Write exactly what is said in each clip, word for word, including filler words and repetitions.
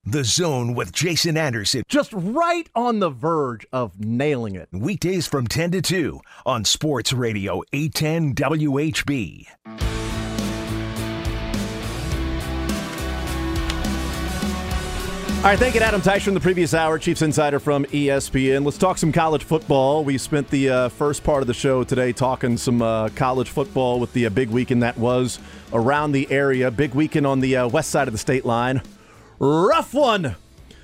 The Zone with Jason Anderson. Just right on the verge of nailing it. Weekdays from ten to two on Sports Radio eight ten W H B. All right, thank you, Adam Tice from the previous hour, Chiefs Insider from E S P N. Let's talk some college football. We spent the uh, first part of the show today talking some uh, college football with the uh, big weekend that was around the area. Big weekend on the uh, west side of the state line. Rough one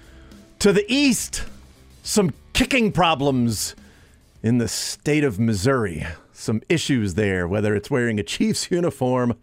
to the east. Some kicking problems in the state of Missouri. Some issues there, whether it's wearing a Chiefs uniform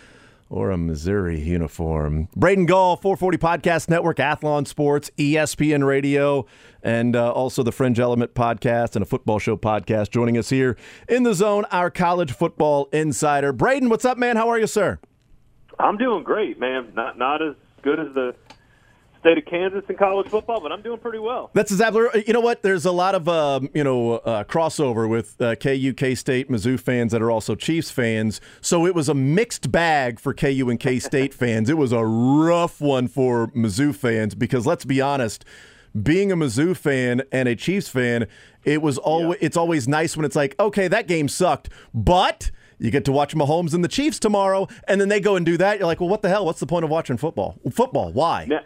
or a Missouri uniform. Braden Gall, four forty Podcast Network, Athlon Sports, E S P N Radio, and uh, also the Fringe Element Podcast and a Football Show podcast. Joining us here in the Zone, our college football insider. Braden, what's up, man? How are you, sir? I'm doing great, man. Not not as good as the state of Kansas in college football, but I'm doing pretty well. That's exactly right. You know what? There's a lot of um, you know uh, crossover with uh, K U, K-State, Mizzou fans that are also Chiefs fans. So it was a mixed bag for K U and K-State fans. It was a rough one for Mizzou fans because let's be honest, being a Mizzou fan and a Chiefs fan, it was always yeah. it's always nice when it's like, okay, that game sucked, but you get to watch Mahomes and the Chiefs tomorrow, and then they go and do that. You're like, well, what the hell? What's the point of watching football? Football, why? Now,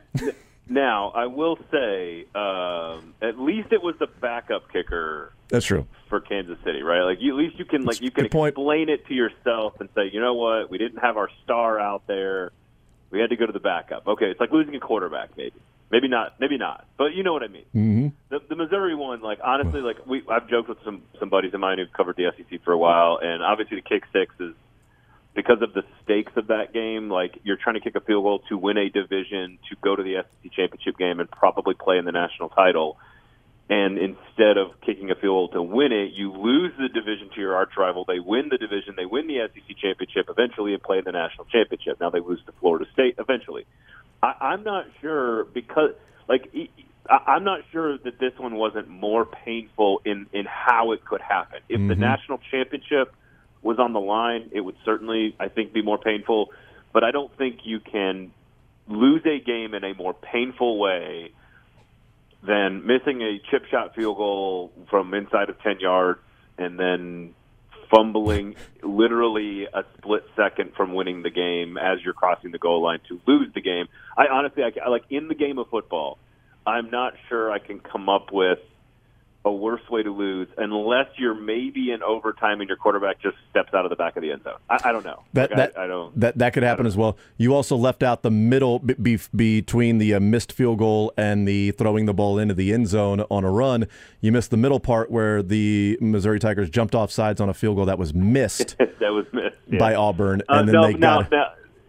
now I will say, um, at least it was the backup kicker. That's true for Kansas City, right? Like, you, at least you can like That's you can explain point. it to yourself and say, you know what? We didn't have our star out there. We had to go to the backup. Okay, it's like losing a quarterback, maybe. Maybe not, maybe not, but you know what I mean. Mm-hmm. The, the Missouri one, like honestly, like we, I've joked with some some buddies of mine who've covered the S E C for a while, and obviously the kick six is because of the stakes of that game. Like you're trying to kick a field goal to win a division, to go to the S E C championship game, and probably play in the national title. And instead of kicking a field goal to win it, you lose the division to your arch rival. They win the division, they win the S E C championship eventually, and play in the national championship. Now they lose to Florida State eventually. I, I'm not sure because, like, I, I'm not sure that this one wasn't more painful in, in how it could happen. If mm-hmm. the national championship was on the line, it would certainly, I think, be more painful. But I don't think you can lose a game in a more painful way than missing a chip shot field goal from inside of ten yards and then fumbling literally a split second from winning the game as you're crossing the goal line to lose the game. I honestly, I, like in the game of football, I'm not sure I can come up with a worse way to lose unless you're maybe in overtime and your quarterback just steps out of the back of the end zone. I, I don't know. That like, that, I, I don't. That that could happen as well. You also left out the middle be, between the uh, missed field goal and the throwing the ball into the end zone on a run. You missed the middle part where the Missouri Tigers jumped off sides on a field goal that was missed. that was missed yeah. by Auburn, and uh, then no, they no, got. No.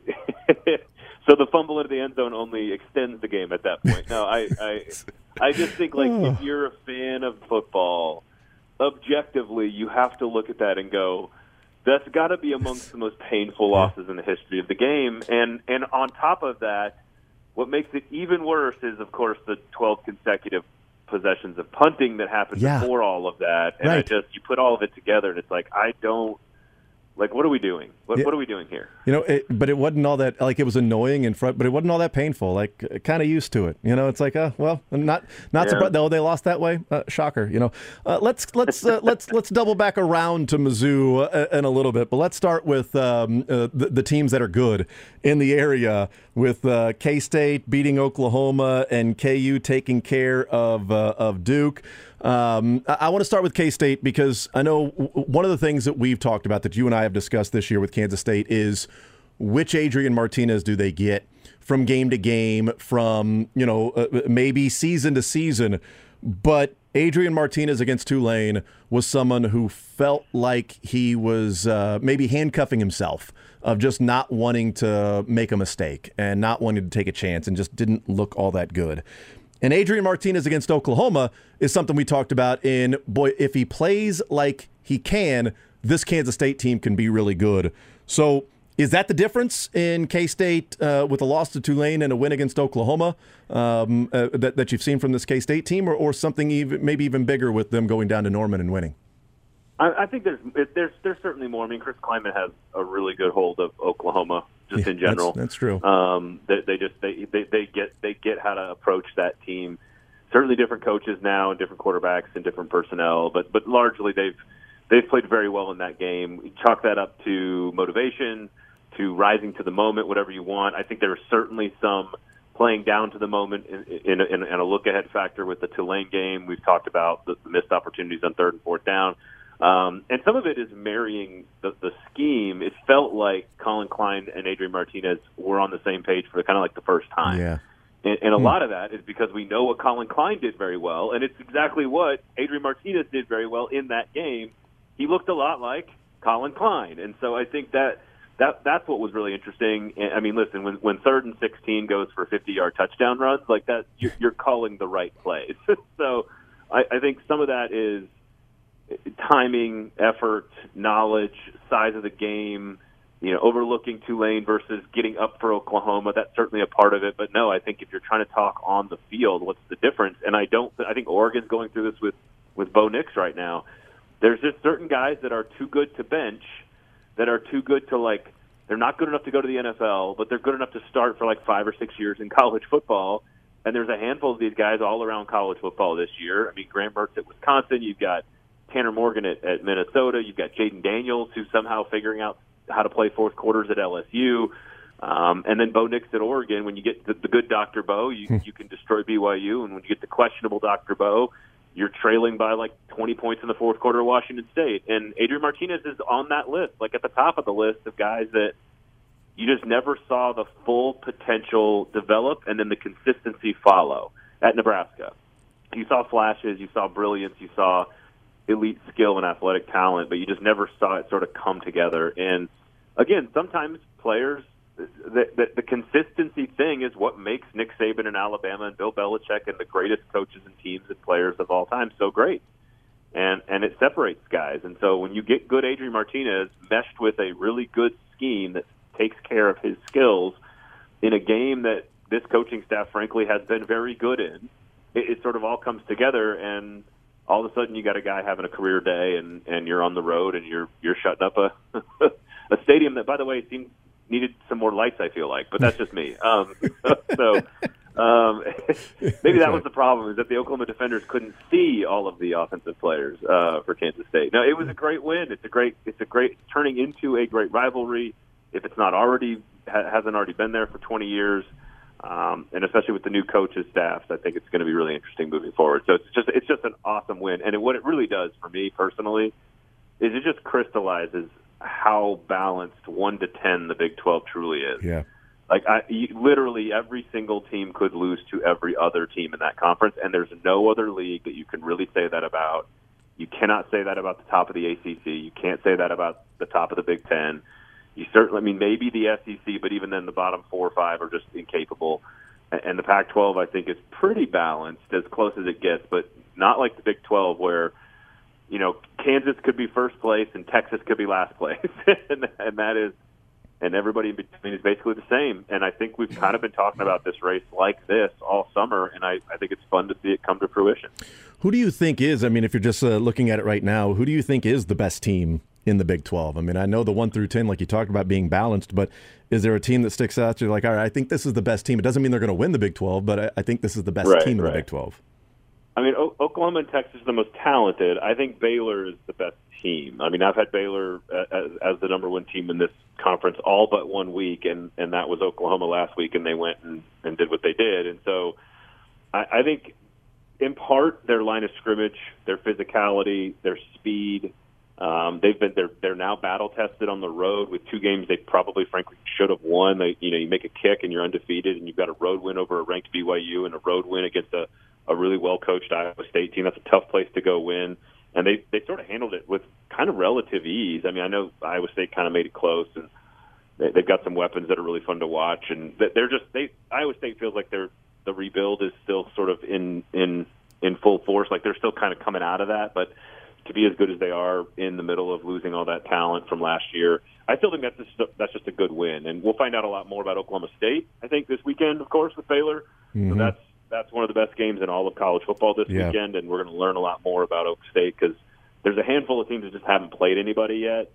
So the fumble into the end zone only extends the game at that point. No, I, I, I just think like if you're a fan of football, objectively, you have to look at that and go, that's got to be amongst the most painful losses in the history of the game. And and on top of that, what makes it even worse is, of course, the twelve consecutive possessions of punting that happened yeah. before all of that. And right. I just you put all of it together, and it's like I don't. Like, what are we doing? What, yeah. what are we doing here? You know, it, but it wasn't all that, like, it was annoying in front, but it wasn't all that painful. Like, kind of used to it. You know, it's like, uh, well, not not yeah. surprised. Oh, they lost that way? Uh, shocker, you know. Uh, let's let's uh, let's let's double back around to Mizzou uh, in a little bit, but let's start with um, uh, the, the teams that are good in the area, with uh, K-State beating Oklahoma and K U taking care of uh, of Duke. Um, I, I want to start with K-State because I know w- one of the things that we've talked about that you and I have discussed this year with Kansas State is which Adrian Martinez do they get from game to game, from, you know, uh, maybe season to season. But Adrian Martinez against Tulane was someone who felt like he was uh, maybe handcuffing himself, of just not wanting to make a mistake and not wanting to take a chance, and just didn't look all that good. And Adrian Martinez against Oklahoma is something we talked about in, boy, if he plays like he can, this Kansas State team can be really good. So is that the difference in K-State uh, with a loss to Tulane and a win against Oklahoma um, uh, that, that you've seen from this K-State team, or, or something even maybe even bigger with them going down to Norman and winning? I, I think there's there's there's certainly more. I mean, Chris Kleiman has a really good hold of Oklahoma just yeah, in general. That's, that's true. Um, they, they just they, they they get they get how to approach that team. Certainly, different coaches now and different quarterbacks and different personnel, but but largely they've they've played very well in that game. Chalk that up to motivation, to rising to the moment, whatever you want. I think there are certainly some playing down to the moment in, in, in, in a look-ahead factor with the Tulane game. We've talked about the, the missed opportunities on third and fourth down. Um, and some of it is marrying the, the scheme. It felt like Colin Klein and Adrian Martinez were on the same page for kind of like the first time. Yeah. And, and a hmm. lot of that is because we know what Colin Klein did very well, and it's exactly what Adrian Martinez did very well in that game. He looked a lot like Colin Klein. And so I think that That that's what was really interesting. I mean, listen, when when third and sixteen goes for fifty-yard touchdown runs like that, you're, you're calling the right plays. So I, I think some of that is timing, effort, knowledge, size of the game. You know, overlooking Tulane versus getting up for Oklahoma. That's certainly a part of it. But no, I think if you're trying to talk on the field, what's the difference? And I don't. I think Oregon's going through this with with Bo Nix right now. There's just certain guys that are too good to bench. That are too good to, like, they're not good enough to go to the N F L, but they're good enough to start for like five or six years in college football. And there's a handful of these guys all around college football this year. I mean, Graham Mertz at Wisconsin. You've got Tanner Morgan at, at Minnesota. You've got Jaden Daniels, who's somehow figuring out how to play fourth quarters at L S U. Um, and then Bo Nix at Oregon. When you get the, the good Doctor Bo, you, you can destroy B Y U. And when you get the questionable Doctor Bo, you're trailing by like twenty points in the fourth quarter of Washington State. And Adrian Martinez is on that list, like at the top of the list of guys that you just never saw the full potential develop and then the consistency follow at Nebraska. You saw flashes, you saw brilliance, you saw elite skill and athletic talent, but you just never saw it sort of come together. And again, sometimes players, the, the, the consistency thing is what makes Nick Saban and Alabama and Bill Belichick and the greatest coaches and teams and players of all time so great. And and it separates guys. And so when you get good Adrian Martinez meshed with a really good scheme that takes care of his skills in a game that this coaching staff, frankly, has been very good in, it, it sort of all comes together, and all of a sudden you got a guy having a career day, and, and you're on the road, and you're you're shutting up a a stadium that, by the way, seemed needed some more lights, I feel like, but that's just me. Um, so um, maybe that was the problem, is that the Oklahoma defenders couldn't see all of the offensive players uh, for Kansas State. No, it was a great win. It's a great, it's a great turning into a great rivalry. If it's not already, ha- hasn't already been there for twenty years, um, and especially with the new coaches, staffs, I think it's going to be really interesting moving forward. So it's just, it's just an awesome win. And it, what it really does for me personally is it just crystallizes how balanced one to ten the Big twelve truly is. Yeah. Like I, you, literally every single team could lose to every other team in that conference, and there's no other league that you can really say that about. You cannot say that about the top of the A C C. You can't say that about the top of the Big Ten. You certainly, I mean, maybe the S E C, but even then the bottom four or five are just incapable. And the Pac twelve, I think, is pretty balanced, as close as it gets, but not like the Big twelve where, you know, Kansas could be first place and Texas could be last place. and, and that is, and everybody in between is basically the same. And I think we've kind of been talking about this race like this all summer, and I, I think it's fun to see it come to fruition. Who do you think is, I mean, if you're just uh, looking at it right now, who do you think is the best team in the Big twelve? I mean, I know the one through ten, like you talked about, being balanced, but is there a team that sticks out to you like, all right, I think this is the best team? It doesn't mean they're going to win the Big twelve, but I, I think this is the best right, team in right. the Big twelve. I mean, o- Oklahoma and Texas are the most talented. I think Baylor is the best team. I mean, I've had Baylor as, as the number one team in this conference all but one week, and, and that was Oklahoma last week, and they went and, and did what they did. And so I, I think, in part, their line of scrimmage, their physicality, their speed, um, they've been they're they're now battle tested on the road with two games they probably, frankly, should have won. They, you know, you make a kick and you're undefeated, and you've got a road win over a ranked B Y U and a road win against a, a really well coached Iowa State team. That's a tough place to go win, and they they sort of handled it with kind of relative ease. I mean, I know Iowa State kind of made it close, and they, they've got some weapons that are really fun to watch, and they're just they Iowa State feels like they're the rebuild is still sort of in in in full force. Like they're still kind of coming out of that, but to be as good as they are in the middle of losing all that talent from last year, I still think that's just a, that's just a good win. And we'll find out a lot more about Oklahoma State, I think, this weekend, of course, with Baylor. Mm-hmm. So that's that's one of the best games in all of college football this yeah. weekend, and we're going to learn a lot more about Oak State because there's a handful of teams that just haven't played anybody yet.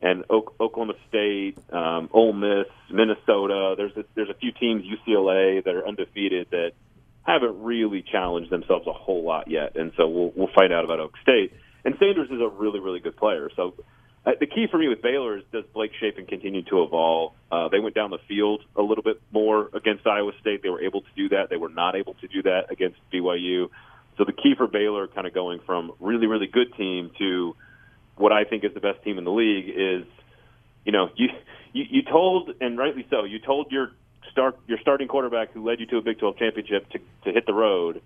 and o- Oklahoma State, um, Ole Miss, Minnesota. There's a, there's a few teams, U C L A, that are undefeated that haven't really challenged themselves a whole lot yet, and so we'll we'll find out about Oak State. And Sanders is a really really good player. So uh, the key for me with Baylor is, does Blake Shapen continue to evolve? Uh, they went down the field a little bit more against Iowa State. They were able to do that. They were not able to do that against B Y U. So the key for Baylor, kind of going from really really good team to what I think is the best team in the league, is, you know, you, you you told, and rightly so, you told your start your starting quarterback who led you to a Big twelve championship to, to hit the road,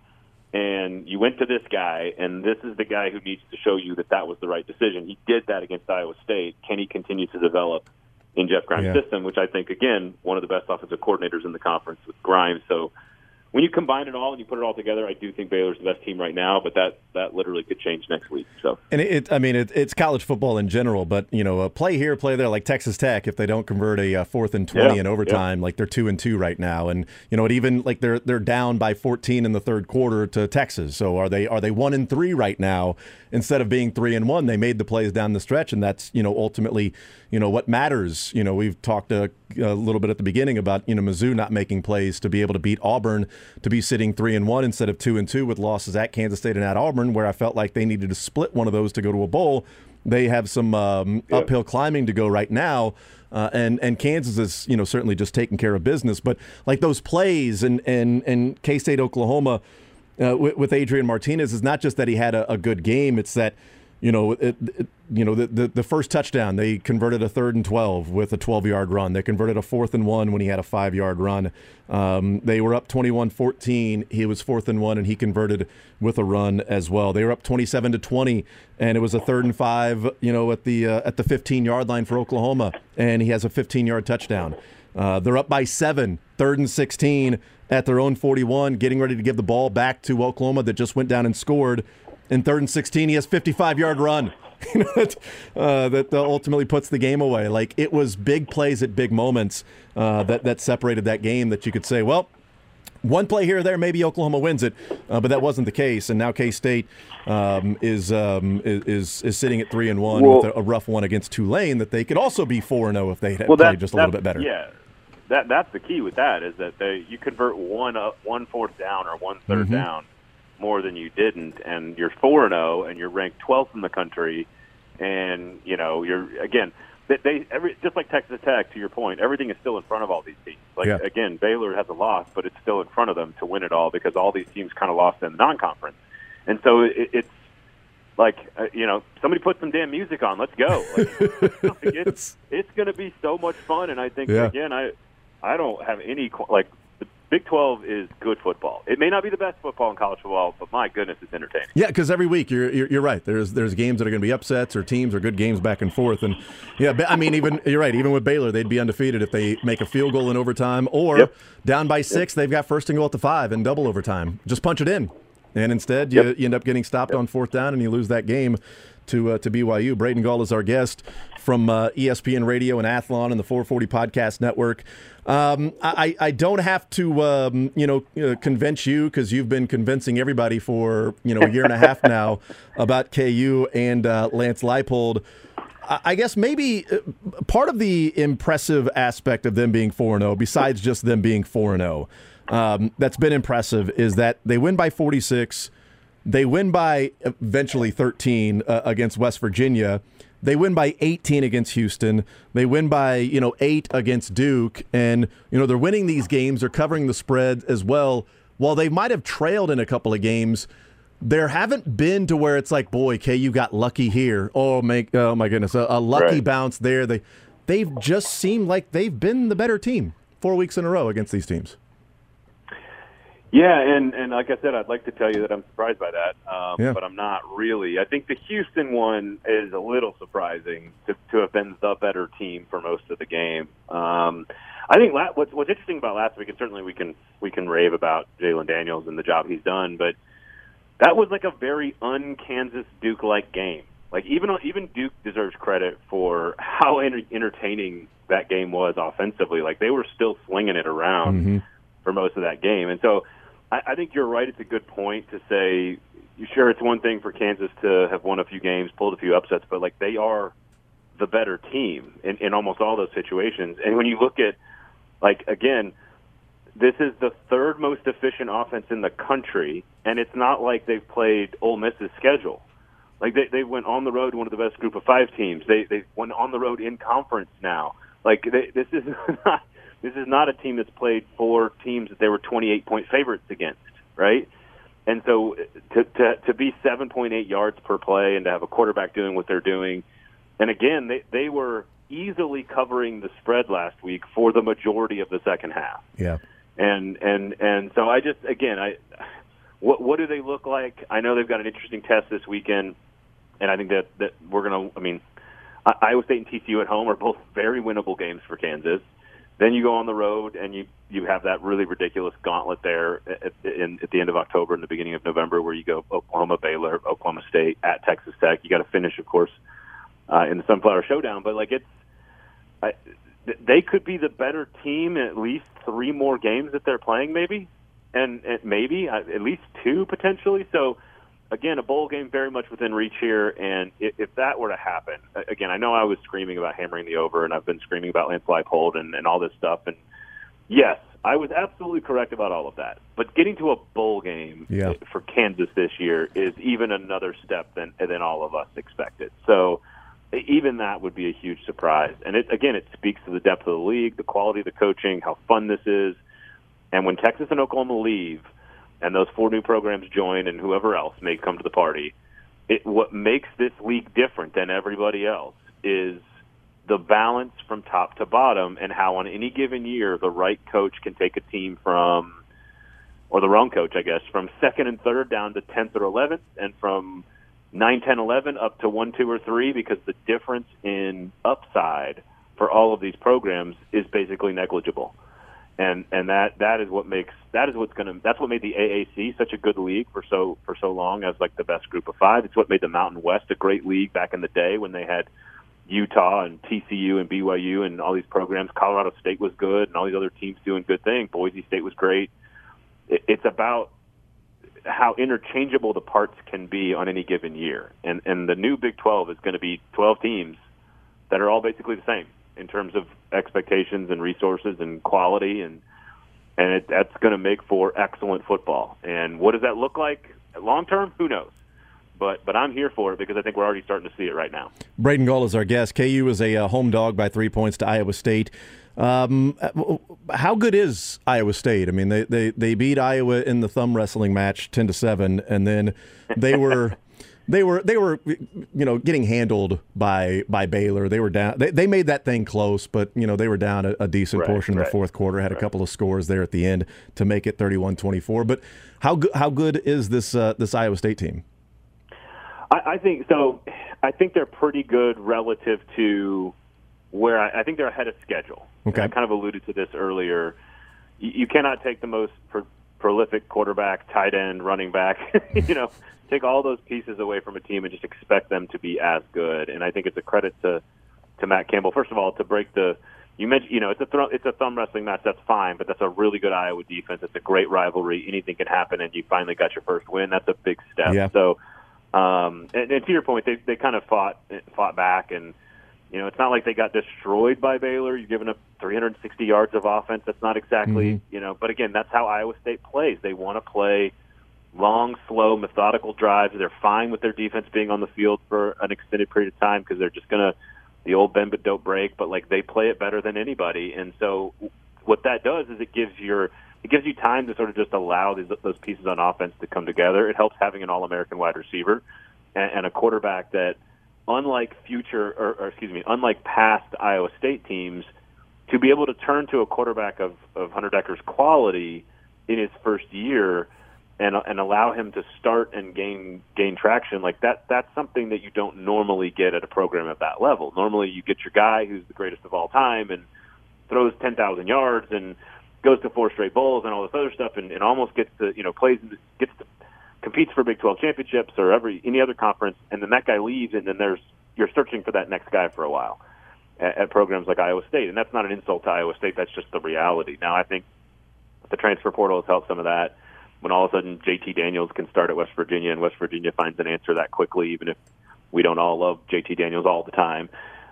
and you went to this guy, and this is the guy who needs to show you that that was the right decision. He did that against Iowa State. Can he continue to develop in Jeff Grimes' yeah. system, which I think, again, one of the best offensive coordinators in the conference with Grimes. So when you combine it all and you put it all together, I do think Baylor's the best team right now, but that, that literally could change next week. So, and it, it I mean, it, it's college football in general, but you know, a play here, play there, like Texas Tech. If they don't convert a, a fourth and twenty yeah, in overtime, yeah. like they're two and two right now, and you know, it even like they're they're down by fourteen in the third quarter to Texas. So are they are they one and three right now instead of being three and one? They made the plays down the stretch, and that's you know ultimately you know what matters. You know, we've talked a, a little bit at the beginning about you know Mizzou not making plays to be able to beat Auburn, to be sitting three and one instead of two and two with losses at Kansas State and at Auburn, where I felt like they needed to split one of those to go to a bowl. They have some um, yeah. uphill climbing to go right now, uh, and and Kansas is you know certainly just taking care of business. But like those plays and and and K-State Oklahoma uh, with, with Adrian Martinez is not just that he had a, a good game; it's that. You know, it, it, you know the, the the first touchdown, they converted a third and twelve with a twelve-yard run. They converted a fourth and one when he had a five-yard run. Um, they were up twenty-one fourteen. He was fourth and one, and he converted with a run as well. They were up twenty-seven to twenty, and it was a third and five. You know, at the uh, at the fifteen-yard line for Oklahoma, and he has a fifteen-yard touchdown. Uh, they're up by seven, third and sixteen at their own forty-one, getting ready to give the ball back to Oklahoma that just went down and scored. In third and sixteen, he has fifty-five-yard run that, uh, that ultimately puts the game away. Like, it was big plays at big moments uh, that, that separated that game that you could say, well, one play here or there, maybe Oklahoma wins it, uh, but that wasn't the case. And now K-State um, is, um, is is sitting at three and one well, with a, a rough one against Tulane that they could also be four and zero if they had well, played that, just a little bit better. Yeah, that that's the key with that, is that they, you convert one up, one fourth down or one third mm-hmm. down more than you didn't, and you're four and zero, and you're ranked twelfth in the country, and you know you're again they, they every just like Texas Tech. To your point, everything is still in front of all these teams. Like yeah. again, Baylor has a loss, but it's still in front of them to win it all because all these teams kind of lost in the non-conference, and so it, it's like uh, you know somebody put some damn music on. Let's go. Like, like it's it's going to be so much fun, and I think yeah. again I I don't have any like. Big twelve is good football. It may not be the best football in college football, but my goodness, it's entertaining. Yeah, because every week you're, you're you're right. There's there's games that are going to be upsets or teams or good games back and forth. And yeah, I mean, even you're right. Even with Baylor, they'd be undefeated if they make a field goal in overtime, or yep. down by six, yep. they've got first and goal at the five in double overtime. Just punch it in, and instead you, yep. you end up getting stopped yep. on fourth down and you lose that game to uh, to B Y U. Braden Gall is our guest from uh, E S P N Radio and Athlon and the four forty Podcast Network. Um, I, I don't have to, um, you know, uh, convince you because you've been convincing everybody for, you know, a year and a half now about K U and uh, Lance Leipold. I, I guess maybe part of the impressive aspect of them being four and oh, besides just them being four and oh, um, that's been impressive is that they win by forty-six. They win by eventually thirteen uh, against West Virginia. They win by eighteen against Houston. They win by, you know, eight against Duke. And, you know, they're winning these games. They're covering the spread as well. While they might have trailed in a couple of games, there haven't been to where it's like, boy, K U got lucky here. Oh, my, oh my goodness, a, a lucky right. bounce there. They, they've just seemed like they've been the better team four weeks in a row against these teams. Yeah, and, and like I said, I'd like to tell you that I'm surprised by that, um, yeah. but I'm not really. I think the Houston one is a little surprising to, to have been the better team for most of the game. Um, I think la- what's, what's interesting about last week, and certainly we can we can rave about Jalen Daniels and the job he's done, but that was like a very un-Kansas Duke-like game. Like even even Duke deserves credit for how enter- entertaining that game was offensively. Like they were still slinging it around mm-hmm. for most of that game, and so. I think you're right. It's a good point to say, sure, it's one thing for Kansas to have won a few games, pulled a few upsets, but like they are the better team in, in almost all those situations. And when you look at, like, again, this is the third most efficient offense in the country, and it's not like they've played Ole Miss's schedule. Like, they, they went on the road to one of the best group of five teams. They they went on the road in conference now. Like, they, this is not this is not a team that's played four teams that they were twenty-eight point favorites against, right? And so to, to to be seven point eight yards per play and to have a quarterback doing what they're doing, and again, they, they were easily covering the spread last week for the majority of the second half. Yeah. And and and so I just, again, I what what do they look like? I know they've got an interesting test this weekend, and I think that, that we're going to, I mean, Iowa State and T C U at home are both very winnable games for Kansas. Then you go on the road, and you, you have that really ridiculous gauntlet there at, in, at the end of October and the beginning of November where you go Oklahoma, Baylor, Oklahoma State, at Texas Tech. You got to finish, of course, uh, in the Sunflower Showdown. But, like, it's I, they could be the better team in at least three more games that they're playing, maybe, and, and maybe uh, at least two potentially. So, again, a bowl game very much within reach here, and if, if that were to happen, again, I know I was screaming about hammering the over, and I've been screaming about Lance Leipold and, and all this stuff, and yes, I was absolutely correct about all of that. But getting to a bowl game yeah. for Kansas this year is even another step than than all of us expected. So even that would be a huge surprise. And it, again, it speaks to the depth of the league, the quality of the coaching, how fun this is. And when Texas and Oklahoma leave, and those four new programs join, and whoever else may come to the party, it, what makes this league different than everybody else is the balance from top to bottom and how on any given year the right coach can take a team from, or the wrong coach, I guess, from second and third down to tenth or eleventh, and from nine, ten, eleven up to one, two, or three, because the difference in upside for all of these programs is basically negligible. And and that, that is what makes that is what's going to that's what made the A A C such a good league for so for so long as like the best group of five. It's what made the Mountain West a great league back in the day when they had Utah and T C U and B Y U and all these programs. Colorado State was good and all these other teams doing good things. Boise State was great. It, it's about how interchangeable the parts can be on any given year. And and the new Big twelve is going to be twelve teams that are all basically the same in terms of expectations and resources and quality, and and it, that's going to make for excellent football. And what does that look like long term? Who knows? But but I'm here for it because I think we're already starting to see it right now. Braden Gall is our guest. K U is a uh, home dog by three points to Iowa State. Um, how good is Iowa State? I mean, they, they, they beat Iowa in the thumb wrestling match ten to seven, and then they were they were they were you know getting handled by by Baylor. They were down. They, they made that thing close, but you know they were down a, a decent right, portion right. in the fourth quarter. Had right. a couple of scores there at the end to make it thirty-one twenty-four. But how good how good is this uh, this Iowa State team? I, I think so. I think they're pretty good relative to where I, I think they're ahead of schedule. Okay. And I kind of alluded to this earlier. You, you cannot take the most pro- prolific quarterback, tight end, running back, you know, take all those pieces away from a team and just expect them to be as good. And I think it's a credit to, to Matt Campbell. First of all, to break the you mentioned, you know, it's a th- it's a thumb wrestling match. That's fine, but that's a really good Iowa defense. It's a great rivalry. Anything can happen, and you finally got your first win. That's a big step. Yeah. So. Um, and, and to your point, they they kind of fought fought back, and you know it's not like they got destroyed by Baylor. You're giving up three hundred sixty yards of offense. That's not exactly mm-hmm. you know. But again, that's how Iowa State plays. They want to play long, slow, methodical drives. They're fine with their defense being on the field for an extended period of time because they're just gonna the old bend but don't break. But like they play it better than anybody, and so what that does is it gives your It gives you time to sort of just allow these, those pieces on offense to come together. It helps having an All-American wide receiver and, and a quarterback that, unlike future, or, or excuse me, unlike past Iowa State teams, to be able to turn to a quarterback of, of Hunter Decker's quality in his first year and and allow him to start and gain gain traction like that. That's something that you don't normally get at a program at that level. Normally, you get your guy who's the greatest of all time and throws ten thousand yards and goes to four straight bowls and all this other stuff, and, and almost gets to you know plays gets to competes for Big twelve championships or every any other conference, and then that guy leaves, and then there's you're searching for that next guy for a while at, at programs like Iowa State, and that's not an insult to Iowa State. That's just the reality. Now, I think the transfer portal has helped some of that. When all of a sudden J T Daniels can start at West Virginia, and West Virginia finds an answer that quickly, even if we don't all love J T Daniels all the time.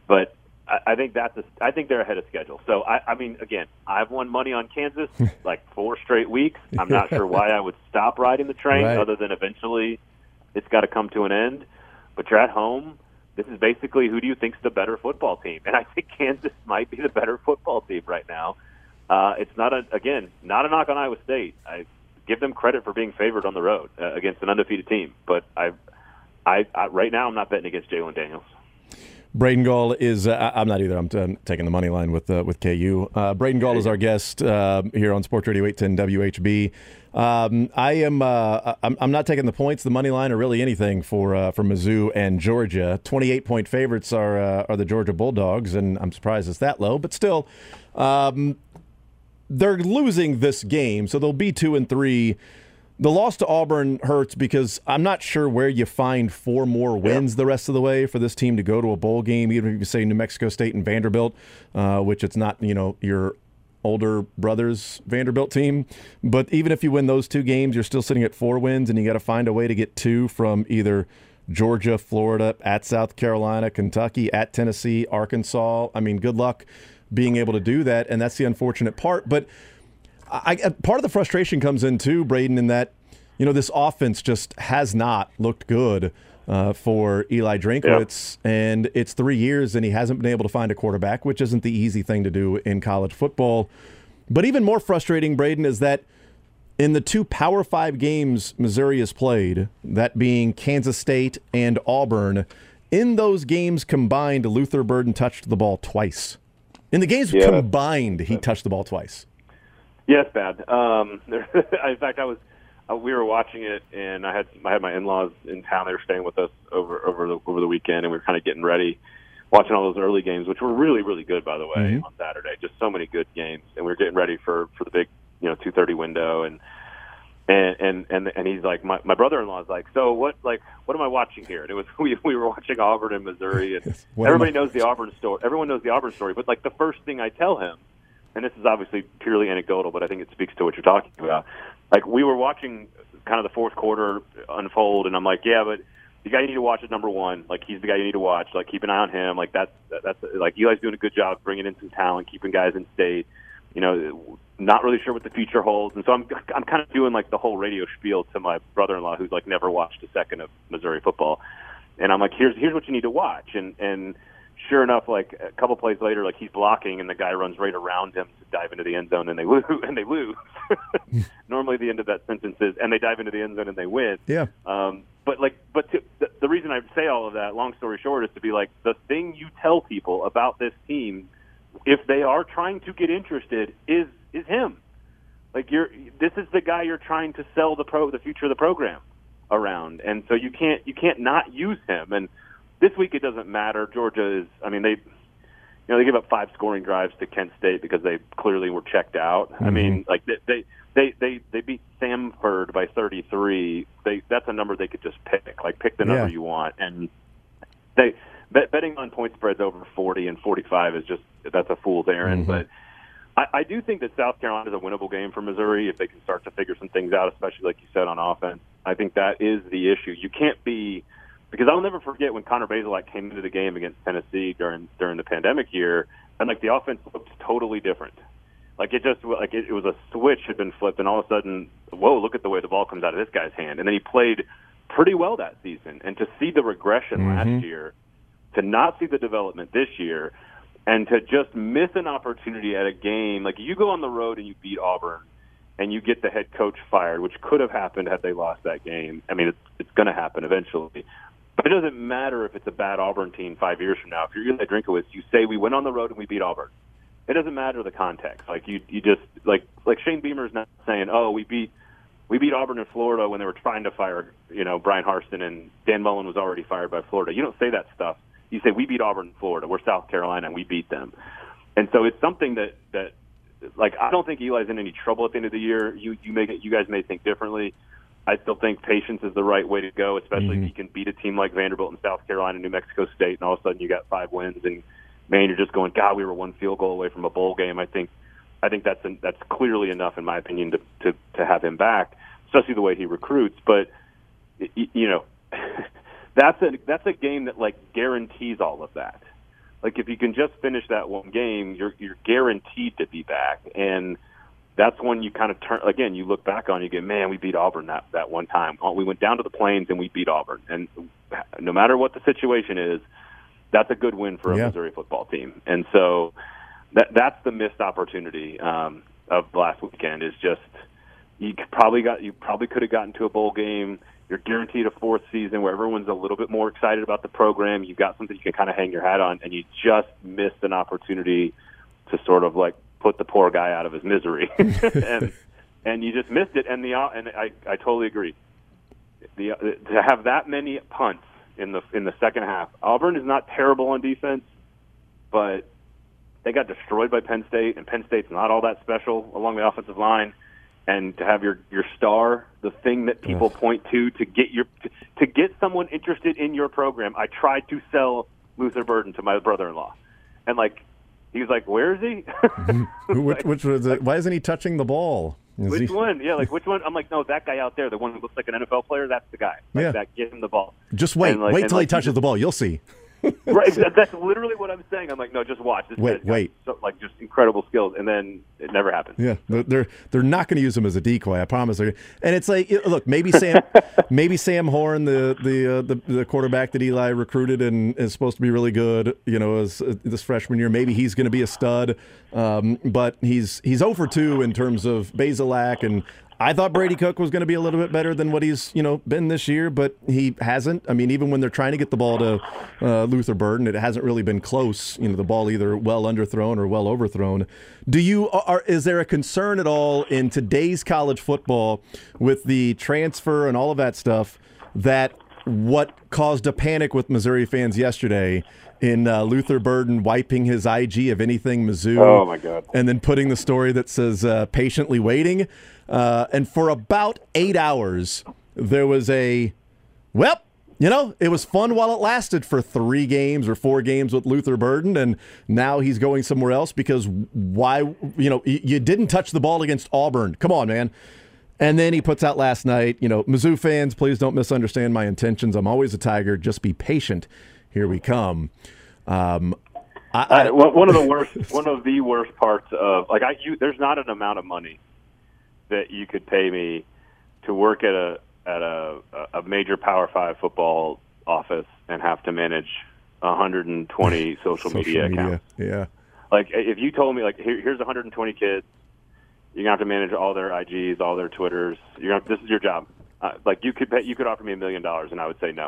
but I, I think that's a, I think they're ahead of schedule. So I, I mean, again, I've won money on Kansas like four straight weeks. I'm not sure why I would stop riding the train, Right. other than eventually it's got to come to an end. But you're at home. This is basically, who do you think's the better football team? And I think Kansas might be the better football team right now. Uh, it's not a again not a knock on Iowa State. I give them credit for being favored on the road uh, against an undefeated team. But I, I, I right now I'm not betting against Jalen Daniels. Braden Gall is. Uh, I'm not either. I'm, t- I'm taking the money line with uh, with K U. Uh, Braden Gall is our guest uh, here on Sports Radio eight ten W H B. Um, I am. Uh, I'm, I'm not taking the points, the money line, or really anything for uh, for Mizzou and Georgia. twenty-eight point favorites are uh, are the Georgia Bulldogs, and I'm surprised it's that low. But still, um, they're losing this game, so they'll be two and three. The loss to Auburn hurts because I'm not sure where you find four more wins yeah. the rest of the way for this team to go to a bowl game, even if you say New Mexico State and Vanderbilt, uh, which it's not, you know, your older brother's Vanderbilt team. But even if you win those two games, you're still sitting at four wins, and you got to find a way to get two from either Georgia, Florida, at South Carolina, Kentucky, at Tennessee, Arkansas. I mean, good luck being able to do that, and that's the unfortunate part. But I, part of the frustration comes in too, Braden, in that, you know, this offense just has not looked good uh, for Eli Drinkwitz, yeah. and it's three years and he hasn't been able to find a quarterback, which isn't the easy thing to do in college football. But even more frustrating, Braden, is that in the two Power Five games Missouri has played, that being Kansas State and Auburn, in those games combined, Luther Burden touched the ball twice. In the games yeah. combined, he touched the ball twice. Yeah, it's bad. Um, in fact, I was uh, we were watching it, and I had I had my in-laws in town. They were staying with us over over the over the weekend, and we were kind of getting ready, watching all those early games, which were really really good, by the way, mm-hmm. on Saturday. Just so many good games, and we were getting ready for, for the big you know two thirty window, and and and and, and he's like, my, my brother-in-law is like, so what like what am I watching here? And it was we we were watching Auburn and Missouri, and everybody knows the Auburn story. Everyone knows the Auburn story, but like the first thing I tell him. And this is obviously purely anecdotal, but I think it speaks to what you're talking about. Like, we were watching kind of the fourth quarter unfold, and I'm like, yeah, but the guy you need to watch is number one. Like, he's the guy you need to watch. Like, keep an eye on him. Like, that's, that's like, Eli's doing a good job bringing in some talent, keeping guys in state. You know, not really sure what the future holds. And so I'm, I'm kind of doing, like, the whole radio spiel to my brother-in-law who's, like, never watched a second of Missouri football. And I'm like, here's here's what you need to watch. And, and sure enough, like a couple plays later, like he's blocking and the guy runs right around him to dive into the end zone, and they lose. And they lose. Normally, the end of that sentence is, and they dive into the end zone and they win. Yeah. Um, but like, but to, the, the reason I say all of that, long story short, is to be like, the thing you tell people about this team, if they are trying to get interested, is is him. Like you're, this is the guy you're trying to sell the pro, the future of the program around, and so you can't you can't not use him. And this week it doesn't matter. Georgia is, I mean, they, you know, they give up five scoring drives to Kent State because they clearly were checked out. Mm-hmm. I mean, like they, they they they they beat Samford by thirty-three. They that's a number they could just pick. Like pick the number yeah. you want, and they bet, betting on point spreads over forty and forty-five is just that's a fool's errand. Mm-hmm. But I, I do think that South Carolina is a winnable game for Missouri if they can start to figure some things out, especially like you said on offense. I think that is the issue. You can't be. Because I'll never forget when Connor Bazelak came into the game against Tennessee during during the pandemic year, and like the offense looked totally different. Like it just like it, it was a switch had been flipped, and all of a sudden, whoa! Look at the way the ball comes out of this guy's hand. And then he played pretty well that season. And to see the regression mm-hmm. last year, to not see the development this year, and to just miss an opportunity at a game like you go on the road and you beat Auburn, and you get the head coach fired, which could have happened had they lost that game. I mean, it's it's going to happen eventually. But it doesn't matter if it's a bad Auburn team five years from now. If you're Eli Drinkwitz, you say we went on the road and we beat Auburn. It doesn't matter the context. Like you, you just like like Shane Beamer's not saying, oh, we beat we beat Auburn in Florida when they were trying to fire, you know, Brian Harston, and Dan Mullen was already fired by Florida. You don't say that stuff. You say we beat Auburn in Florida. We're South Carolina and we beat them. And so it's something that that like I don't think Eli's in any trouble at the end of the year. You you make it. You guys may think differently. I still think patience is the right way to go, especially mm-hmm. if you can beat a team like Vanderbilt and South Carolina, New Mexico State, and all of a sudden you got five wins, and man, you're just going, God, we were one field goal away from a bowl game. I think, I think that's an, that's clearly enough, in my opinion, to, to to have him back, especially the way he recruits. But you know, that's a that's a game that like guarantees all of that. like if you can just finish that one game, you're you're guaranteed to be back. And that's when you kind of turn again. You look back on, you go, man, we beat Auburn that that one time. We went down to the Plains and we beat Auburn. And no matter what the situation is, that's a good win for a yeah. Missouri football team. And so that that's the missed opportunity um, of last weekend. Is just you could probably got you probably could have gotten to a bowl game. You're guaranteed a fourth season where everyone's a little bit more excited about the program. You've got something you can kind of hang your hat on, and you just missed an opportunity to sort of like put the poor guy out of his misery, and and you just missed it. And the and I, I totally agree. The to have that many punts in the in the second half. Auburn is not terrible on defense, but they got destroyed by Penn State, and Penn State's not all that special along the offensive line. And to have your, your star, the thing that people Ugh. point to to get your to, to get someone interested in your program. I tried to sell Luther Burden to my brother-in-law, and like he was like, "Where is he?" which, which was it? Why isn't he touching the ball? Is which he... one? Yeah, like which one? I'm like, no, that guy out there, the one who looks like an N F L player, that's the guy. Like yeah. that, give him the ball. Just wait, like, wait till like, he touches just, the ball. You'll see. Right, that's literally what I'm saying. I'm like, no, just watch. This wait, wait. So, like just incredible skills, and then it never happens. Yeah, they're they're not going to use him as a decoy. I promise. And it's like, look, maybe Sam, maybe Sam Horn, the the, uh, the the quarterback that Eli recruited and is supposed to be really good, you know, as uh, this freshman year, maybe he's going to be a stud. Um, but he's he's zero for two in terms of Bazelak, and I thought Brady Cook was going to be a little bit better than what he's, you know, been this year, but he hasn't. I mean, even when they're trying to get the ball to uh, Luther Burden, it hasn't really been close. You know, the ball either well underthrown or well overthrown. Do you are is there a concern at all in today's college football with the transfer and all of that stuff that what caused a panic with Missouri fans yesterday in uh, Luther Burden wiping his I G of anything Mizzou? Oh my God! And then putting the story that says uh, patiently waiting. Uh, and for about eight hours, there was a, well, you know, it was fun while it lasted for three games or four games with Luther Burden, and now he's going somewhere else because why, you know, you didn't touch the ball against Auburn. Come on, man. And then he puts out last night, you know, Mizzou fans, please don't misunderstand my intentions. I'm always a Tiger. Just be patient. Here we come. Um, I, I, uh, one of the worst, one of the worst parts of, like, I, you, there's not an amount of money that you could pay me to work at a at a, a major Power Five football office and have to manage one hundred twenty social, social media, media accounts. Yeah, like if you told me like Here, here's one hundred twenty kids, you're gonna have to manage all their I Gs, all their Twitters. You're gonna, this is your job. Uh, like you could pay, you could offer me a million dollars and I would say no.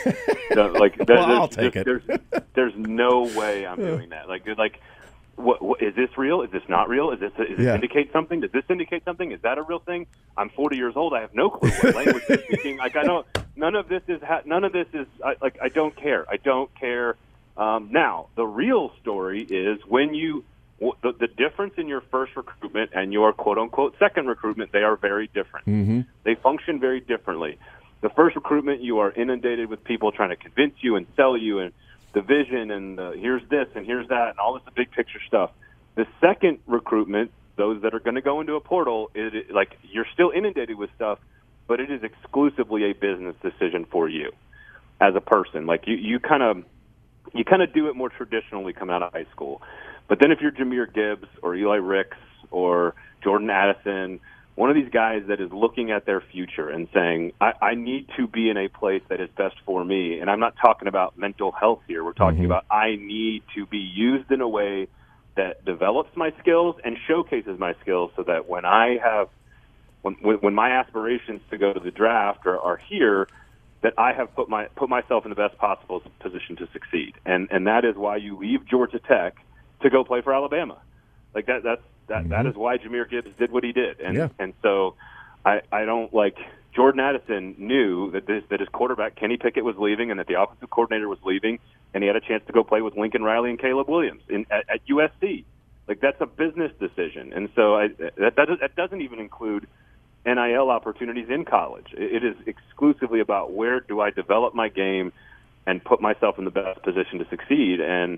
no like there, well, I'll take there's, it. There's, there's no way I'm doing that. Like like. What, what is this real? Is this not real? Is this does this yeah. indicate something? Does this indicate something? Is that a real thing? I'm forty years old. I have no clue what language they're speaking. Like I don't. None of this is. Ha- none of this is. I, like I don't care. I don't care. Um, now the real story is when you the, the difference in your first recruitment and your quote unquote second recruitment. They are very different. Mm-hmm. They function very differently. The first recruitment, you are inundated with people trying to convince you and sell you and the vision and the, here's this and here's that and all this big picture stuff. The second recruitment, those that are going to go into a portal, it, it, like you're still inundated with stuff, but it is exclusively a business decision for you as a person. Like you, you kind of, you kind of do it more traditionally coming out of high school. But then if you're Jahmyr Gibbs or Eli Ricks or Jordan Addison, one of these guys that is looking at their future and saying, I, I need to be in a place that is best for me. And I'm not talking about mental health here. We're talking mm-hmm. about I need to be used in a way that develops my skills and showcases my skills so that when I have, when, when my aspirations to go to the draft are, are here, that I have put my put myself in the best possible position to succeed. And and that is why you leave Georgia Tech to go play for Alabama. Like that that's That mm-hmm. that is why Jahmyr Gibbs did what he did, and yeah. and so I I don't like Jordan Addison knew that this that his quarterback Kenny Pickett was leaving and that the offensive coordinator was leaving, and he had a chance to go play with Lincoln Riley and Caleb Williams in at, at U S C. Like that's a business decision, and so I, that that, that doesn't even include N I L opportunities in college. It, it is exclusively about where do I develop my game and put myself in the best position to succeed. And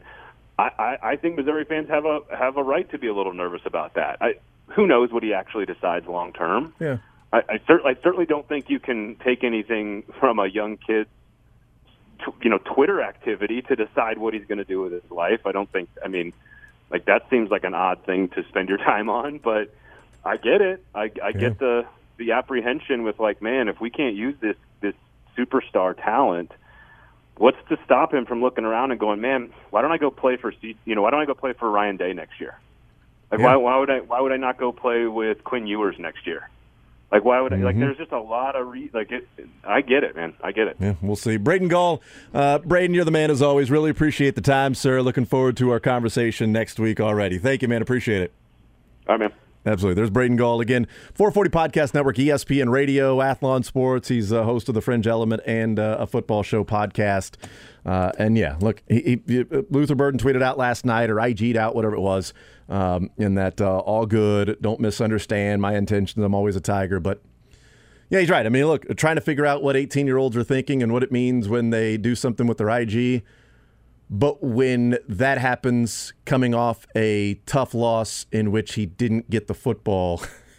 I, I think Missouri fans have a have a right to be a little nervous about that. I, who knows what he actually decides long term? Yeah, I, I, cer- I certainly don't think you can take anything from a young kid's t- you know, Twitter activity to decide what he's going to do with his life. I don't think, I mean, like that seems like an odd thing to spend your time on, but I get it. I, I yeah. get the, the apprehension with like, man, if we can't use this, this superstar talent, what's to stop him from looking around and going, man, why don't I go play for, you know, why don't I go play for Ryan Day next year? Like, yeah. why, why would I, why would I not go play with Quinn Ewers next year? Like, why would I? Mm-hmm. Like, there's just a lot of re- like. It, I get it, man. I get it. Yeah, we'll see. Braden Gall, uh, Braden, you're the man as always. Really appreciate the time, sir. Looking forward to our conversation next week already. Thank you, man. Appreciate it. All right, man. Absolutely. There's Braden Gall again. four forty Podcast Network, E S P N Radio, Athlon Sports. He's a host of the Fringe Element and uh, a Football Show podcast. Uh, and yeah, look, he, he, Luther Burden tweeted out last night, or I G'd out, whatever it was, um, in that uh, all good. Don't misunderstand my intentions. I'm always a Tiger, but. Yeah, he's right. I mean, look, trying to figure out what eighteen-year-olds are thinking and what it means when they do something with their I G. But when that happens coming off a tough loss in which he didn't get the football,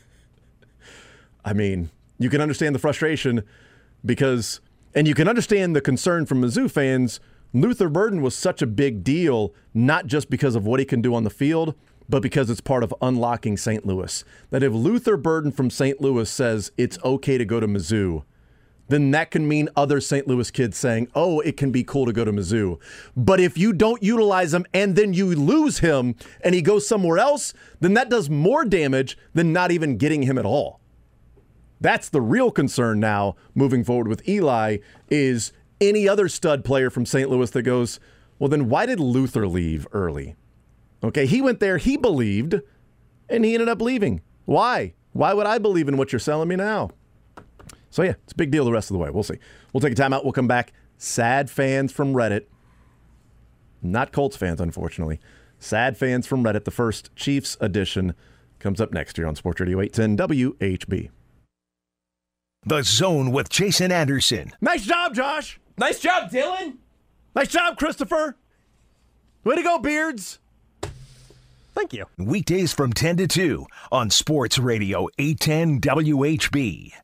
I mean, you can understand the frustration because, and you can understand the concern from Mizzou fans. Luther Burden was such a big deal, not just because of what he can do on the field, but because it's part of unlocking Saint Louis. That if Luther Burden from Saint Louis says it's okay to go to Mizzou, then that can mean other Saint Louis kids saying, oh, it can be cool to go to Mizzou. But if you don't utilize him and then you lose him and he goes somewhere else, then that does more damage than not even getting him at all. That's the real concern now moving forward with Eli is any other stud player from Saint Louis that goes, well, then why did Luther leave early? Okay, he went there, he believed, and he ended up leaving. Why? Why would I believe in what you're selling me now? So, yeah, it's a big deal the rest of the way. We'll see. We'll take a timeout. We'll come back. Sad fans from Reddit. Not Colts fans, unfortunately. Sad fans from Reddit. The first Chiefs edition comes up next year on Sports Radio eight ten W H B. The Zone with Jason Anderson. Nice job, Josh. Nice job, Dylan. Nice job, Christopher. Way to go, Beards. Thank you. Weekdays from ten to two on Sports Radio eight ten W H B.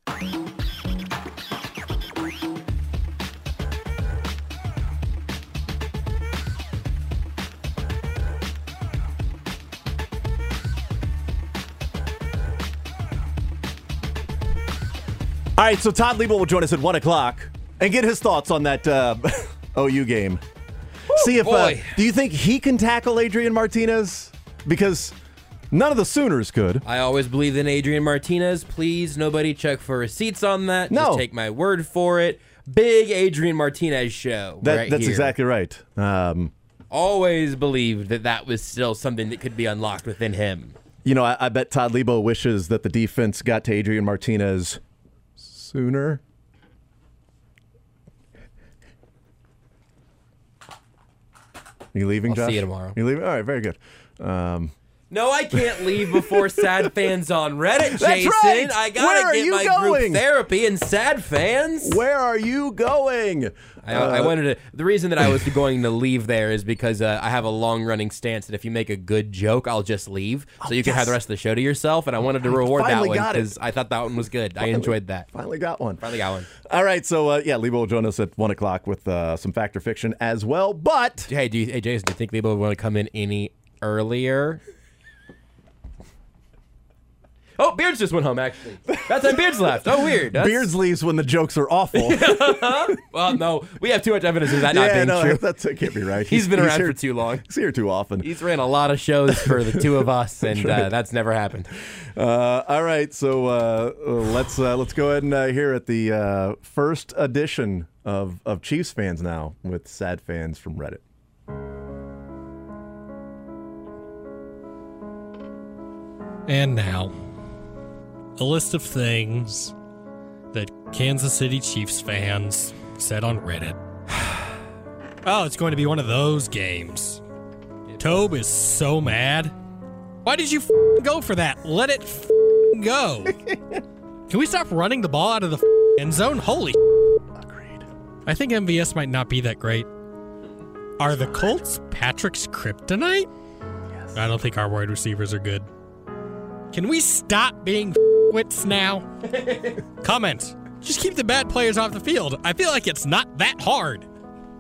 All right, so Todd Liebel will join us at one o'clock and get his thoughts on that uh, O U game. Woo, See if, uh, do you think he can tackle Adrian Martinez? Because none of the Sooners could. I always believed in Adrian Martinez. Please, nobody check for receipts on that. No. Just take my word for it. Big Adrian Martinez show that, right That's here. exactly right. Um, always believed that that was still something that could be unlocked within him. You know, I, I bet Todd Liebel wishes that the defense got to Adrian Martinez sooner. You leaving, I'll Josh? see you tomorrow. You leaving? All right, very good. Um, no, I can't leave before sad fans on Reddit, Jason. That's right. I gotta Where get are my you going? group therapy and sad fans. Where are you going? I, uh, I wanted to. The reason that I was going to leave there is because uh, I have a long-running stance that if you make a good joke, I'll just leave, so oh, you can yes. have the rest of the show to yourself. And I wanted to reward that one got because I thought that one was good. Finally, I enjoyed that. Finally got one. Finally got one. All right, so uh, yeah, Lebo will join us at one o'clock with uh, some Fact or Fiction as well. But hey, do you, hey Jason, do you think Lebo would want to come in any earlier? Oh, Beards just went home, actually. That time Beards left. Oh, weird. That's... Beards leaves when the jokes are awful. Well, no. We have too much evidence of that yeah, not being no, true. That's, that can't be right. He's, he's been around he's here, for too long. He's here too often. He's ran a lot of shows for the two of us, and right. uh, that's never happened. Uh, all right, so uh, let's uh, let's go ahead and uh, hear at the uh, first edition of, of Chiefs fans now with sad fans from Reddit. And now, a list of things that Kansas City Chiefs fans said on Reddit. Oh, it's going to be one of those games. Tobe is so mad. Why did you f- go for that? Let it f- go. Can we stop running the ball out of the f- end zone? Holy f- Agreed. I think M V S might not be that great. Are the Colts Patrick's kryptonite? Yes. I don't think our wide receivers are good. Can we stop being wits now? Comment. Just keep the bad players off the field. I feel like it's not that hard.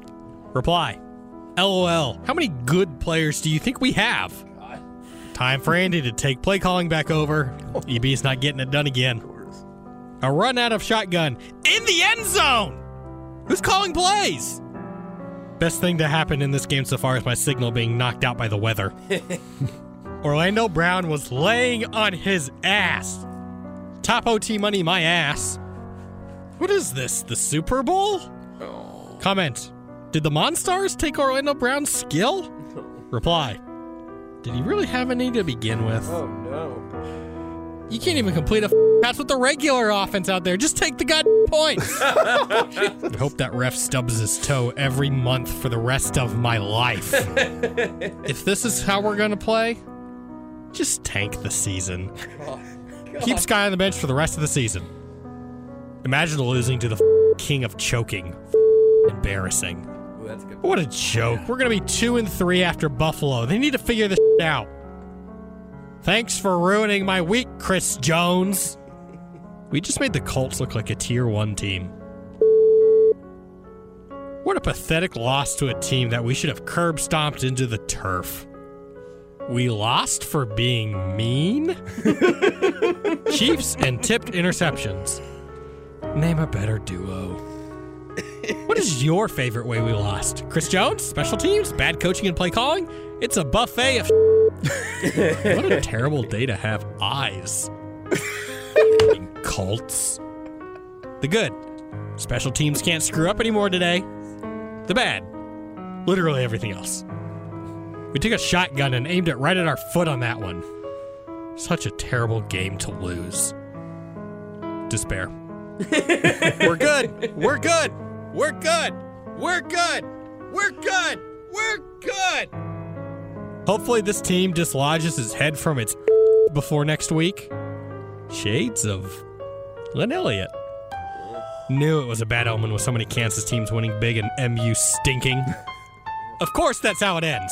Reply. LOL. How many good players do you think we have? Time for Andy to take play calling back over. E B's not getting it done again. A run out of shotgun in the end zone. Who's calling plays? Best thing to happen in this game so far is my signal being knocked out by the weather. Orlando Brown was laying on his ass. Top O T money, my ass. What is this, the Super Bowl? Oh. Comment. Did the Monstars take Orlando Brown's skill? Reply. Did he really have any to begin with? Oh, no. You can't even complete a f- pass with the regular offense out there. Just take the god points. I hope that ref stubs his toe every month for the rest of my life. If this is how we're going to play, just tank the season. Oh, keep Sky on the bench for the rest of the season. Imagine losing to the f- king of choking. F- embarrassing. Ooh, that's good. What a joke. We're going to be two and three after Buffalo. They need to figure this out. Thanks for ruining my week, Chris Jones. We just made the Colts look like a tier one team. What a pathetic loss to a team that we should have curb stomped into the turf. We lost for being mean? Chiefs and tipped interceptions. Name a better duo. What is your favorite way we lost? Chris Jones? Special teams? Bad coaching and play calling? It's a buffet of What a terrible day to have eyes. Colts. The good. Special teams can't screw up anymore today. The bad. Literally everything else. We took a shotgun and aimed it right at our foot on that one. Such a terrible game to lose. Despair. We're good. We're good. We're good. We're good. We're good. We're good. Hopefully this team dislodges his head from its before next week. Shades of Lynn Elliott. Knew it was a bad omen with so many Kansas teams winning big and M U stinking. Of course that's how it ends.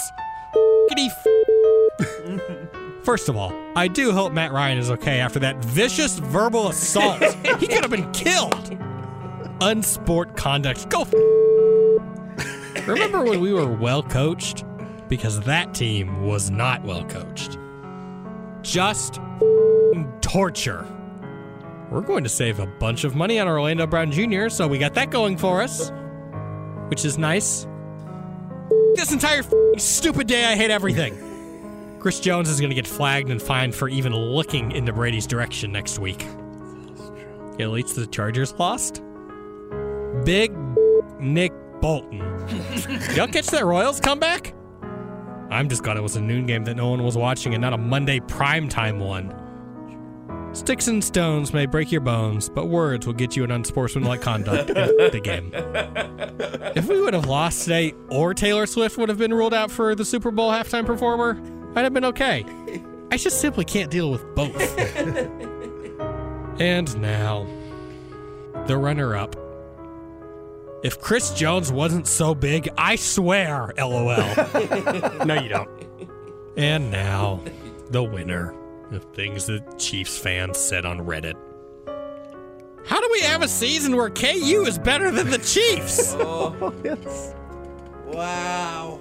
First of all, I do hope Matt Ryan is okay after that vicious verbal assault. He could have been killed. Unsport conduct. Go f- Remember when we were well coached? Because that team was not well coached. Just torture. We're going to save a bunch of money on Orlando Brown Junior, so we got that going for us, which is nice. This entire stupid day, I hate everything. Chris Jones is going to get flagged and fined for even looking into Brady's direction next week. At least the Chargers lost. Big Nick Bolton. Y'all catch that Royals comeback? I'm just glad it was a noon game that no one was watching and not a Monday primetime one. Sticks and stones may break your bones, but words will get you an unsportsmanlike conduct in the game. If we would have lost today or Taylor Swift would have been ruled out for the Super Bowl halftime performer, I'd have been okay. I just simply can't deal with both. And now, the runner-up. If Chris Jones wasn't so big, I swear, LOL. No, you don't. And now, the winner of things that Chiefs fans said on Reddit. How do we have a season where K U is better than the Chiefs? Oh, Yes. wow.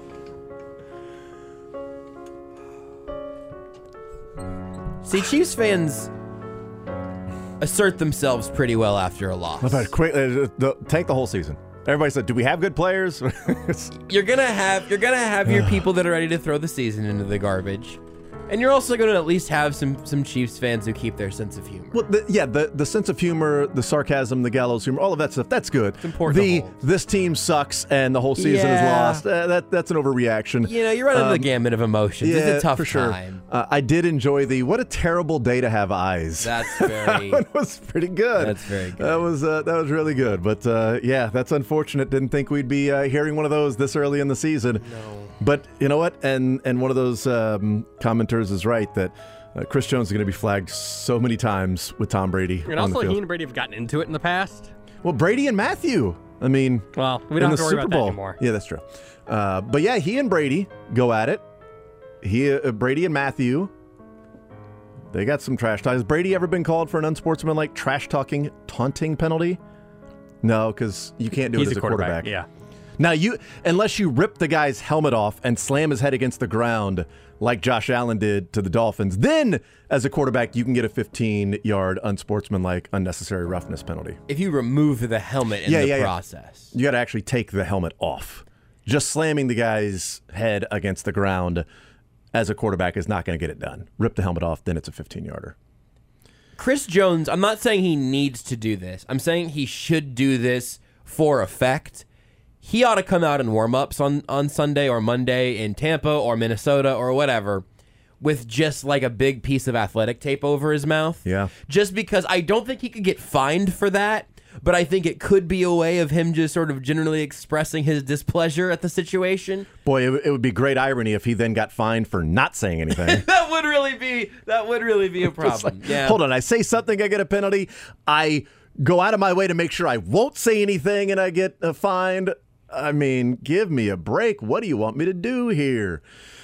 See, Chiefs fans assert themselves pretty well after a loss. How about quick? Uh, the, take the whole season. Everybody said, "Do we have good players?" You're gonna have you're gonna have your people that are ready to throw the season into the garbage, and you're also gonna at least have some some Chiefs fans who keep their sense of humor. Well, the, yeah, the, the sense of humor, the sarcasm, the gallows humor, all of that stuff, that's good. It's important The to hold. this team sucks and the whole season is Yeah. lost. Uh, that that's an overreaction. You know, you're running the Um, gamut of emotions. Yeah, it's a tough for sure. time. Uh, I did enjoy the what a terrible day to have eyes. That's very. That was pretty good. That's very good. That was uh, that was really good. But uh, yeah, that's unfortunate. Didn't think we'd be uh, hearing one of those this early in the season. No. But you know what? And and one of those um, commenters is right that uh, Chris Jones is going to be flagged so many times with Tom Brady And on the also, field. he and Brady have gotten into it in the past. Well, Brady and Matthew. I mean, Well, we in don't the have to worry Super about Bowl. that anymore. Yeah, that's true. Uh, but yeah, he and Brady go at it. He, uh, Brady and Matthew, they got some trash talk. Has Brady ever been called for an unsportsmanlike trash talking, taunting penalty? No, because you can't do He's it as a a quarterback. quarterback. Yeah. Now, you unless you rip the guy's helmet off and slam his head against the ground like Josh Allen did to the Dolphins, then as a quarterback, you can get a fifteen-yard unsportsmanlike unnecessary roughness penalty. If you remove the helmet in Yeah, the yeah, yeah. process. You got to actually take the helmet off. Just slamming the guy's head against the ground as a quarterback is not going to get it done. Rip the helmet off, then it's a fifteen-yarder. Chris Jones, I'm not saying he needs to do this. I'm saying he should do this for effect. He ought to come out in warm-ups on, on Sunday or Monday in Tampa or Minnesota or whatever with just like a big piece of athletic tape over his mouth. Yeah. Just because I don't think he could get fined for that, but I think it could be a way of him just sort of generally expressing his displeasure at the situation. Boy, it, it would be great irony if he then got fined for not saying anything. that would really be that would really be a problem. Like, yeah. Hold on, I say something, I get a penalty. I go out of my way to make sure I won't say anything and I get uh, fined. I mean, give me a break. What do you want me to do here?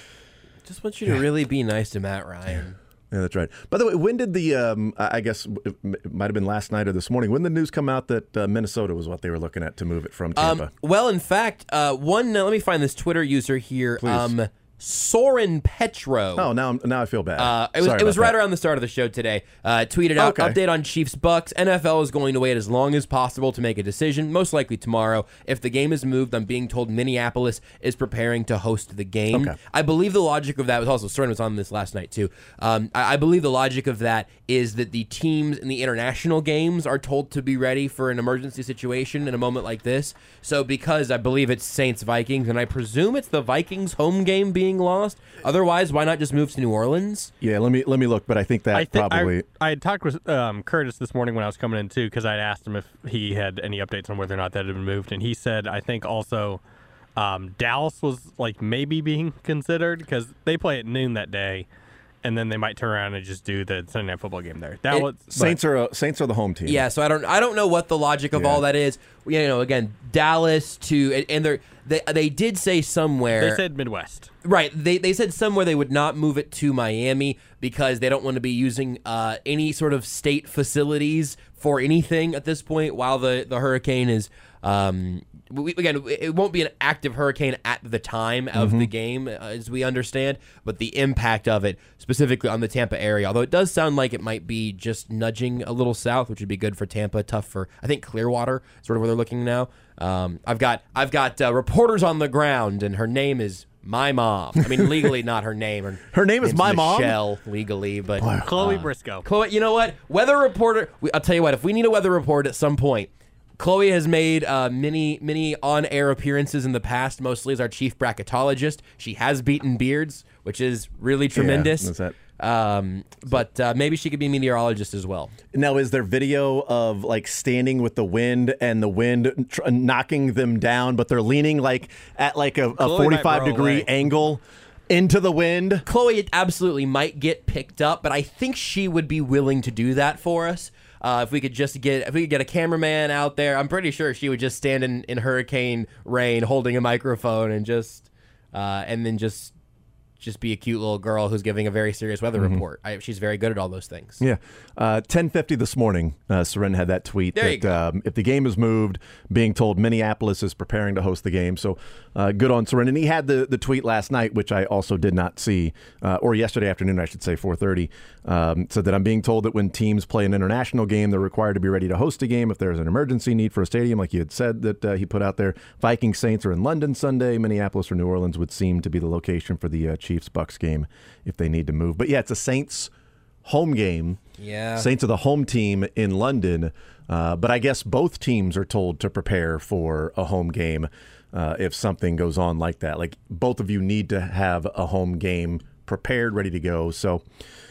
Just want you to really be nice to Matt Ryan. Yeah, that's right. By the way, when did the, um, I guess it might have been last night or this morning, when did the news come out that uh, Minnesota was what they were looking at to move it from Tampa? Um, well, in fact, uh, one, uh, let me find this Twitter user here. Please. Um, Soren Petro. Oh, now I'm- now I feel bad. Uh, it was Sorry it was about right that. around the start of the show today. Uh, tweeted out, Okay. update on Chiefs Bucks. N F L is going to wait as long as possible to make a decision, most likely tomorrow. If the game is moved, I'm being told Minneapolis is preparing to host the game. Okay. I believe the logic of that was also, Soren was on this last night too. Um, I, I believe the logic of that is that the teams in the international games are told to be ready for an emergency situation in a moment like this. So because I believe it's Saints-Vikings, and I presume it's the Vikings home game being lost, otherwise, why not just move to New Orleans? Yeah, let me let me look, but I think that I think probably. I, I had talked with um, Curtis this morning when I was coming in too, because I'd asked him if he had any updates on whether or not that had been moved, and he said I think also um, Dallas was like maybe being considered because they play at noon that day, and then they might turn around and just do the Sunday Night Football game there. That It- was Saints are a, Saints are the home team. Yeah, so I don't I don't know what the logic of Yeah. all that is. You know, again, Dallas to and, and they're, they they did say somewhere They said Midwest. right. They they said somewhere they would not move it to Miami because they don't want to be using uh, any sort of state facilities for anything at this point while the the hurricane is. Um, we, again, it won't be an active hurricane at the time of Mm-hmm. the game, uh, as we understand, but the impact of it specifically on the Tampa area, although it does sound like it might be just nudging a little south, which would be good for Tampa, tough for, I think, Clearwater, sort of where they're looking now. Um, I've got I've got uh, reporters on the ground, and her name is my mom. I mean, legally not her name. Her, Her name is name's my mom? Michelle, legally, but Chloe Briscoe. Chloe, you know what? Weather reporter. we- I'll tell you what. If we need a weather report at some point, Chloe has made uh, many, many on-air appearances in the past, mostly as our chief bracketologist. She has beaten Beards, which is really tremendous. that's that. Um, but uh, maybe she could be a meteorologist as well. Now, is there video of like standing with the wind and the wind tr- knocking them down, but they're leaning like at like a, a Chloe might forty-five blow degree away. angle into the wind? Chloe absolutely might get picked up, but I think she would be willing to do that for us. Uh, if we could just get if we could get a cameraman out there, I'm pretty sure she would just stand in, in hurricane rain holding a microphone and just uh, and then just just be a cute little girl who's giving a very serious weather report. I, she's very good at all those things. Yeah. Uh, ten fifty this morning, uh, Soren had that tweet There you that um, if the game is moved, being told Minneapolis is preparing to host the game. So uh, good on Soren. And he had the, the tweet last night, which I also did not see, uh, or yesterday afternoon, I should say, four thirty, um, said that I'm being told that when teams play an international game, they're required to be ready to host a game if there's an emergency need for a stadium, like you had said that uh, he put out there. Vikings Saints are in London Sunday. Minneapolis or New Orleans would seem to be the location for the uh, Chiefs Bucks game if they need to move. But yeah, it's a Saints home game. Yeah. Saints are the home team in London, uh, but I guess both teams are told to prepare for a home game uh, if something goes on like that. Like both of you need to have a home game prepared, ready to go. So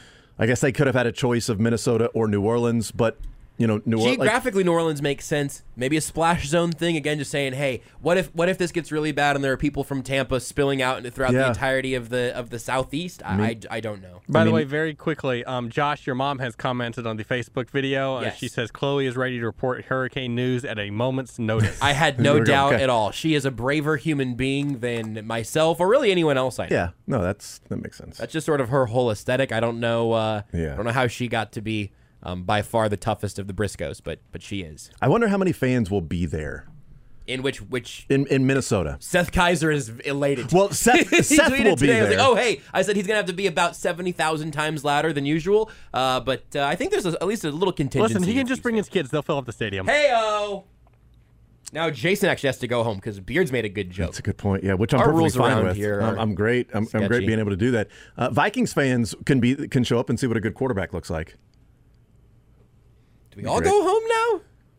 I guess they could have had a choice of Minnesota or New Orleans, but you know, New Orleans. Geographically, New Orleans makes sense. Maybe a splash zone thing again. Just saying, hey, what if what if this gets really bad and there are people from Tampa spilling out into throughout the Yeah. entirety of the of the southeast? I I, I don't know. By I the mean- way, very quickly, um, Josh, your mom has commented on the Facebook video. Uh, Yes. She says Chloe is ready to report hurricane news at a moment's notice. I had There no we go. doubt Okay. at all. She is a braver human being than myself or really anyone else I know. Yeah, no, that's that makes sense. That's just sort of her whole aesthetic. I don't know. Uh, Yeah. I don't know how she got to be um, by far the toughest of the Briscoes, but but she is. I wonder how many fans will be there In which which in, in Minnesota. Seth Kaiser is elated. Well, Seth, he Seth tweeted will be today, I was there. like, oh, hey, I said he's going to have to be about seventy thousand times louder than usual. Uh, but uh, I think there's a, at least a little contingency. Listen, he can just bring his kids. They'll fill up the stadium. Hey-o! Now Jason actually has to go home because Beards made a good joke. That's a good point. Yeah, which I'm Our perfectly rules fine around with. here I'm, are I'm great. I'm, I'm great sketchy. being able to do that. Uh, Vikings fans can be can show up and see what a good quarterback looks like. Do we all great. go home now?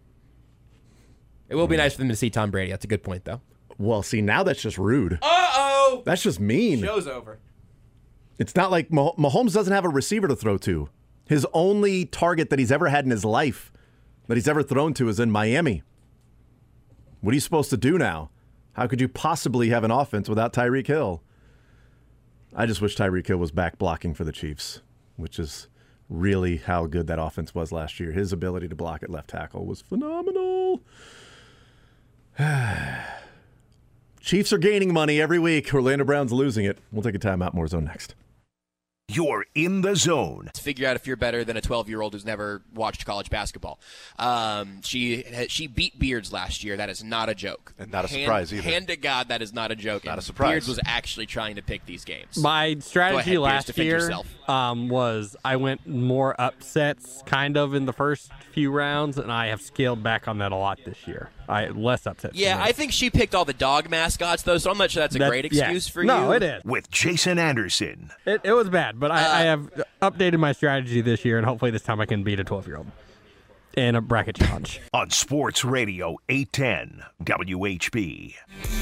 It will be nice for them to see Tom Brady. That's a good point, though. Well, see, now that's just rude. Uh-oh! That's just mean. Show's over. It's not like Mah- Mahomes doesn't have a receiver to throw to. His only target that he's ever had in his life, that he's ever thrown to, is in Miami. What are you supposed to do now? How could you possibly have an offense without Tyreek Hill? I just wish Tyreek Hill was back blocking for the Chiefs, which is really how good that offense was last year. His ability to block at left tackle was phenomenal. Chiefs are gaining money every week. Orlando Brown's losing it. We'll take a timeout. More Zone next. You're in the zone. To figure out if you're better than a twelve-year-old who's never watched college basketball. Um, she she beat Beards last year. That is not a joke. And not a hand, surprise either. Hand to God, that is not a joke. Not And a surprise. Beards was actually trying to pick these games. My strategy Beards, last defend year yourself. um, was I went more upsets kind of in the first few rounds, and I have scaled back on that a lot this year. I less upsets. Yeah, for me. I think she picked all the dog mascots, though, so I'm not sure that's a That- great yeah. excuse for no, you. it is. With Jason Anderson. It, it was bad, but I, Uh, I have updated my strategy this year, and hopefully this time I can beat a twelve-year-old in a bracket challenge. On Sports Radio eight ten W H B.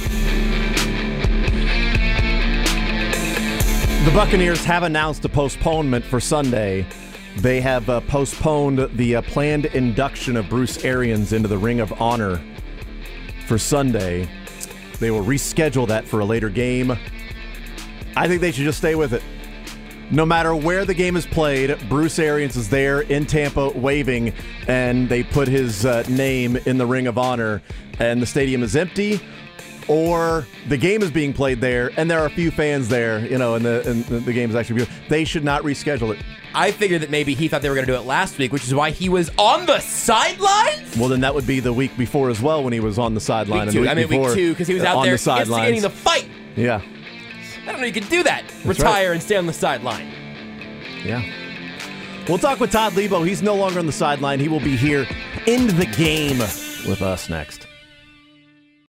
The Buccaneers have announced a postponement for Sunday. They have uh, postponed the uh, planned induction of Bruce Arians into the Ring of Honor for Sunday. They will reschedule that for a later game. I think they should just stay with it. No matter where the game is played, Bruce Arians is there in Tampa waving, and they put his uh, name in the Ring of Honor, and the stadium is empty, or the game is being played there, and there are a few fans there, you know, and the, and the game is actually beautiful. They should not reschedule it. I figured that maybe he thought they were going to do it last week, which is why he was on the sidelines? Well, then that would be the week before as well when he was on the sideline. Week and two. the week I mean, before, week two, because he was uh, out on there the sidelines. instigating the fight. Yeah. I don't know you can do that. Retire and stay on the sideline. Yeah. We'll talk with Todd Lebo. He's no longer on the sideline. He will be here in the game with us next.